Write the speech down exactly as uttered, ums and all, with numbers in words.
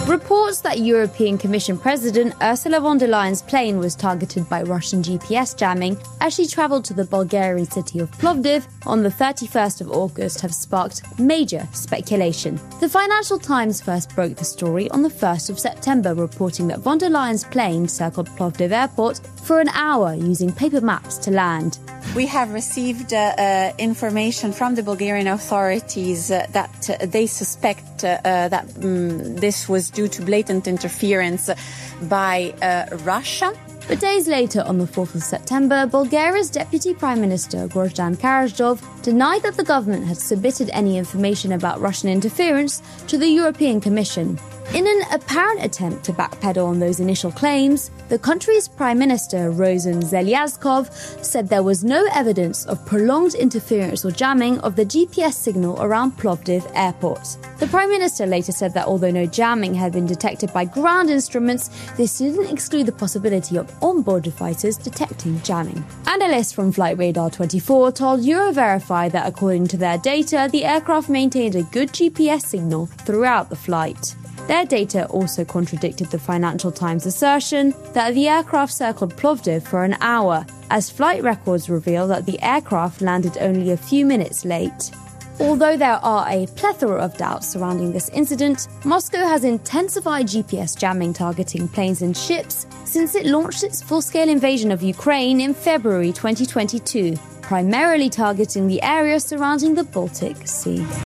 Reports that European Commission President Ursula von der Leyen's plane was targeted by Russian G P S jamming as she travelled to the Bulgarian city of Plovdiv on the thirty-first of August have sparked major speculation. The Financial Times first broke the story on the first of September, reporting that von der Leyen's plane circled Plovdiv airport for an hour using paper maps to land. We have received uh, uh, information from the Bulgarian authorities uh, that uh, they suspect uh, uh, that um, this was due to blatant interference by uh, Russia. But days later, on the fourth of September, Bulgaria's Deputy Prime Minister Grozdan Karađorđev denied that the government had submitted any information about Russian interference to the European Commission. In an apparent attempt to backpedal on those initial claims, the country's Prime Minister, Rosen Zelyazkov, said there was no evidence of prolonged interference or jamming of the G P S signal around Plovdiv airport. The Prime Minister later said that although no jamming had been detected by ground instruments, this didn't exclude the possibility of onboard devices detecting jamming. Analysts from Flight Radar twenty-four told Euroverify that according to their data, the aircraft maintained a good G P S signal throughout the flight. Their data also contradicted the Financial Times' assertion that the aircraft circled Plovdiv for an hour, as flight records reveal that the aircraft landed only a few minutes late. Although there are a plethora of doubts surrounding this incident, Moscow has intensified G P S jamming targeting planes and ships since it launched its full-scale invasion of Ukraine in February twenty twenty-two, primarily targeting the area surrounding the Baltic Sea.